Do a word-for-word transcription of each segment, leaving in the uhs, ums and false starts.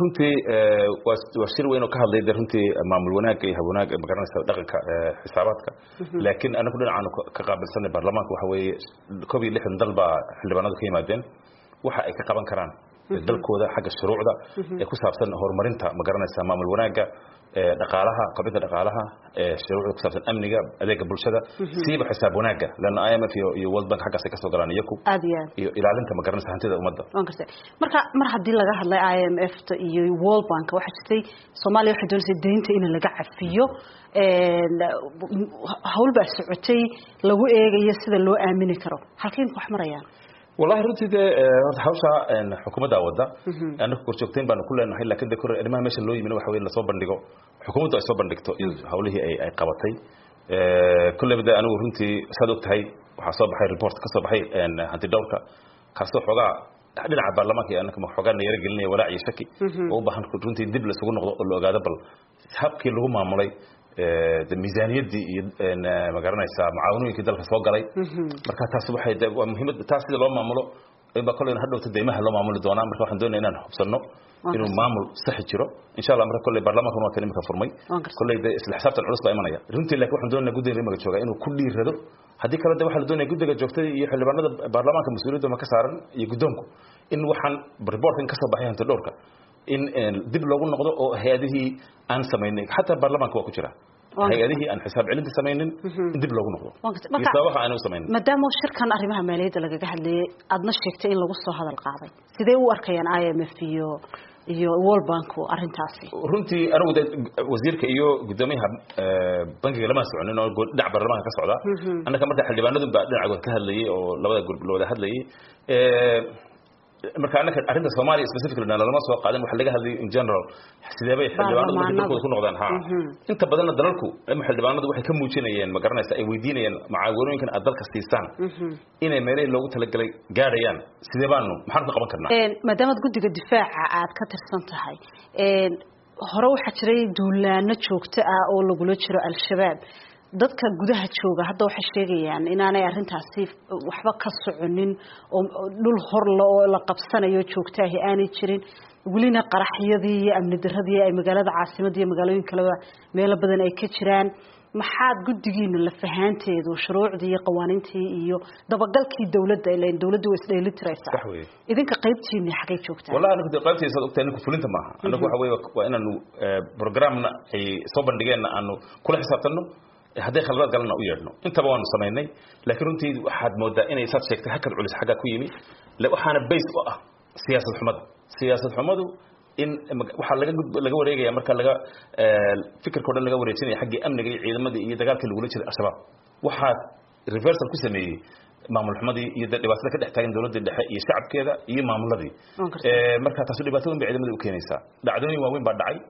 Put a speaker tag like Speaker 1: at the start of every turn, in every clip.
Speaker 1: runtii waa shir weyn oo ka hadlay runtii maamul wanaag iyo habwanaag ma garanaysa dhaqanka xisaabaadka laakiin anagu dhinacaan ka qaabilsanay baarlamaanka waxa weeye koob iyo lixdan dal baa xildhibaanadu ka yimaadeen waxa ay ka qaban karaan dalkooda xagga shuruucda ee ku saabsan horumarinta ma garanaysa maamul wanaaga dhaqaalaha qabida dhaqaalaha shuruucda ku saabsan amniga adeega bulshada siiba xisaab wanaaga lana I M F iyo World Bank xagga ka soo galaan iyagu iyo ilaalinta ma garanaysa hantida ummadda
Speaker 2: marka mar hadii laga hadlay I M F iyo World Bank waxa jirtay Soomaaliya waxay doonaysaa deynta in laga cafiyo hawl baa socotay lagu eegayo sida loo aamini karo halkeen wax marayaan
Speaker 1: والله runtii de hawsha xukuumadda wada anagu korjoogteen baan ku leenahay laakiin de kor arrimaha meesha loo yimid waxa weeye la soo bandhigo xukuumaddu ay soo bandhigto hawlihii ay ay qabatay ee kulleeyda anigu runtii saad ogtahay waxa soo baxay report ka soo baxay hanti dhawrka kaasoo xogaa dhinaca baarlamaanka anaga ma xogaa neeyar gelinay walaac iyo shaki oo u baahan runtii dib la isugu noqdo oo la ogaado bal habkii lagu maamulay ee miisaaniyadii iyo ma garanaysa macaawinooyinkii dalka soo galay marka taas waxay muhiimad taas sida loo maamulo ay ba kulleen hadhowta deymaha loo maamuli doonaa marka waxaan doonaynaa inaan hubsano inuu maamul sax jiro insha Allah marka kullee baarlamaanka waa kan imika furmay kullee isla xisaabtan culus baa imanaya runtii laakiin waxaan doonaynaa guddiga rimaga jooga inuu ku dhiirado hadii kale waxa la doonayaa guddiga joogtada iyo xildhibaanada baarlamaanka mas'uuliyadda ma ka saaran iyo guddoonku in waxaan reporting ka soo baxay hanti dhowrka in dib loogu noqdo oo hay'adihii aan sameynay hatta baarlamaanka waa ku jira hay'adihii aan xisaab celinta sameeynin dib loogu noqdo
Speaker 2: waxa aan u sameeynin maadaama shirkan arrimaha maaliyadda laga hadlayay adna sheegtay in lagu soo hadal qaaday sidee u arkayaan I M F iyo iyo World Bank arintaasi
Speaker 1: runtii anigu wasiirka iyo gudoomiyaha bankiga lama soconin oo dhac baarlamaanka ka socda annaka marka xildhibaanadu baa dhinaca ka hadlayay oo labada group loo wada hadlayay ee marka anaka arinta Soomaaliya specifically lama soo qaadan waxa laga hadlay in general sidee bay xildhibaanadu dalkooda ku noqdaan ha inta badan dalalku ama xildhibaanadu waxay ka muujinayeen ma garanaysa ay weydiinayeen macaawinooyinkan aad dalka siistaan inay meelay loogu talagalay gaarayaan sidee baanu maxaan ka qaban karnaa
Speaker 2: ee maadaama guddiga difaaca aad ka tirsan tahay ee hore waxa jiray duulaano joogto ah oo lagu la jiro al-shabaab dadka gudaha jooga hadda waxay sheegayaan inaanay arintaasi waxba ka soconin oo dhul hor loo la qabsanayo joogtaahi aanay jirin wulina qaraxyadii iyo amni daradii ay magaalada caasimadda iyo magaalooyin kale meel badan ay ka jiraan maxaad guddigiina la fahanteedo shuruucdii iyo qawaaniintii iyo dabagalkii dawladda ilaa dawladdu way isdheelitiraysaa idinka qaybtiina xagay joogtaa
Speaker 1: wallahi anigu qaybtiisa ogtaa inku fulinta maaha anigu waxa weeye waa inaanu programna ay soo bandhigeen aanu kula xisaabtano haday khalad galna u yeedno intaba waanu sameeynay laakiin runtii waxaad moodaa inay saad sheegtay hakad culis xaga ku yimi la waxaana base u ah siyaasad xumad siyaasad xumadu in waxa laga laga wareegaya marka laga fikirkooda laga wareejinaya xagii amniga iyo ciidamada iyo dagaalka lagu jiray al-shabaab waxa reversal ku sameeyay maamul xumadii iyo dhibaatada ka dhex taagan dawladda dhexe iyo shacabkeeda iyo maamuladii ee marka taas dhibaatooyin bay ciidamada u keenaysaa dhacdooyin waaweyn baa dhacay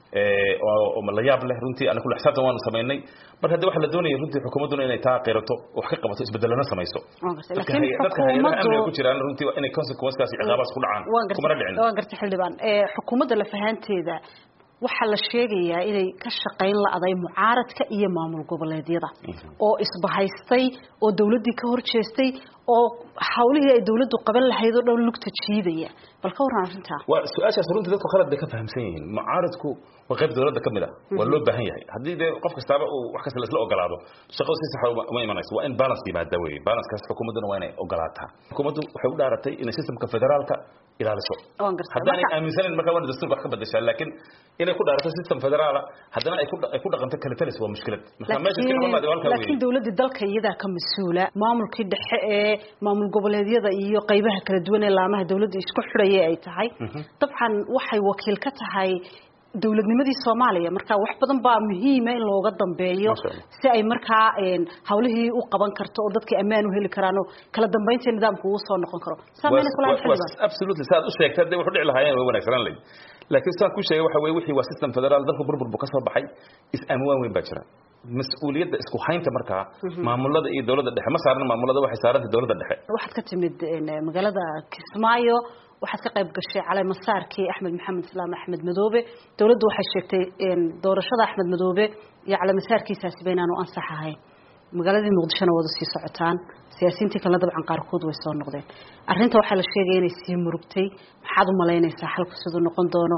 Speaker 1: ee oo la yaab leh runtii anagu la xisaabtan waan sameeynay marka waxa la doonayo runtii xukuumaduna inay taa qeerato wax ka qabato isbedelana samayso
Speaker 2: laakiin xukuumaddu
Speaker 1: ku jiraan runtii inay consequences iyo ciqaabaad ku dhacaan kuma dhicin
Speaker 2: waa gartay xildhibaan ee xukuumadda la fahanteeda waxa la sheegayaa inay ka shaqeyn la aday mucaaradka iyo maamul goboleedyada oo isbahaystay oo dawladii ka horjeestay oo hawlihii ay dawladdu qaban lahayd oo dhow lugta jiidaya bal ka waran arinta
Speaker 1: waa su'aashaas runtii dadku khalad bay ka fahamsan yihiin mucaaradku waa qayb dawladda kamid ah waa loo baahan yahay hadii de qof kastaba uu wax kasta la isla ogolaado shaqo si sax ah uma imanayso waa in balance yimaada way balance kaas xukuumaduna waa inay ogolaataa xukuumaddu waxay u dhaaratay in systemka federaalka ilaaliso haddana ay aaminsaneen marka waa dastuurka wax ka bedeshaa laakiin inay ku dhaarato system federaal haddana ay ku ay ku dhaqanto kala talis waa mushkilad marka meesha kale ma dalka weey
Speaker 2: laakiin dawladda dalka iyada ka mas'uula maamulkii dhexe ee maamul goboleedyada iyo qaybaha kala duwan ee laamaha dawladda isku xirayay ay tahay dabcan waxay wakiil ka tahay dawladnimadii Soomaaliya marka wax badan baa muhiim ah in looga dambeeyo si ay marka hawlihii u qaban karto oo dadka ammaan u heli karaan oo kala dambeynta nidaamku uu soo noqon karo
Speaker 1: sameeyna kula xilbaan absolutely saad u sheegtay way wuxuu dhici lahaayeen way wanaagsan leh laakiin saan ku sheegay waxa weeye wixii waa system federaal dalku burbur buu ka soo baxay is amwaan weyn baa jira mas'uuliyadda isku haynta marka maamulada iyo dawladda dhexe ma saaran maamulada waxay saaran dawladda dhexe
Speaker 2: waxaad ka timid magaalada Kismaayo waxaad ka qayb gashay calay masaarkii Axmed Maxamed Islaam Axmed Madoobe dawladdu waxay sheegtay in doorashada Axmed Madoobe iyo calay masaarkiisaasi beenaanu ansax ahayn magaalada Muqdisho wada sii socotaan siyaasiyiintii kala dabcan qaarkood way soo noqdeen arrinta waxa la sheegay inay sii murugtay maxaad u maleynaysaa xalku sidoo noqon doono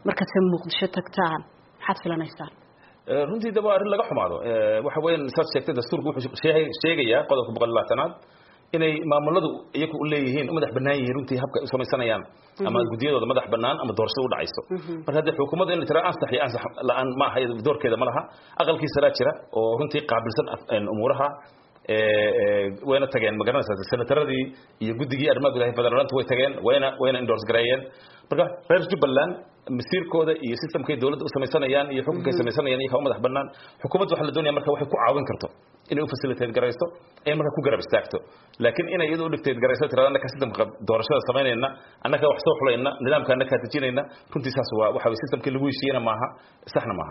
Speaker 2: marka se muqdisho tagtaan maxaad filanaysaan
Speaker 1: runtii daba arrin laga xumaado waxa weeyaan saad sheegtay dastuurku wuxuu sheegayaa qodobka boqol iyo labaatanaad inay maamuladu iyagu u leeyihiin madax bannaan yihiin runtii habka ay u samaysanayaan ama gudiyadooda madax bannaan ama doorashada u dhacayso marka hadda xukuumadda in la tira ansax iyo ansax la'aan ma aha doorkeeda ma laha aqalkiisa la jira oo runtii qaabilsan umuuraha wayna tageen magaranaysaa senataradii iyo guddigii arrimaha gudaha federaalka way tageen wayna wayna endorse gareeyeen marka reer Jubbaland masiirkooda iyo systemkay dawladda u samaysanayaan iyo xukunkay samaysanayaan iyo ka madax bannaan xukuumaddu waxa la doonayaa marka waxay ku caawin karto inay u facilitate garaysto ay marka ku garab istaagto laakiin inay iyadu u dhigteed garaysto tirada ka systemka doorashada sameynayna annaka wax soo xulayna nidaamka annaka tajinayna runtii saas waa waxa systemkii lagu heshiiyena maaha saxna maaha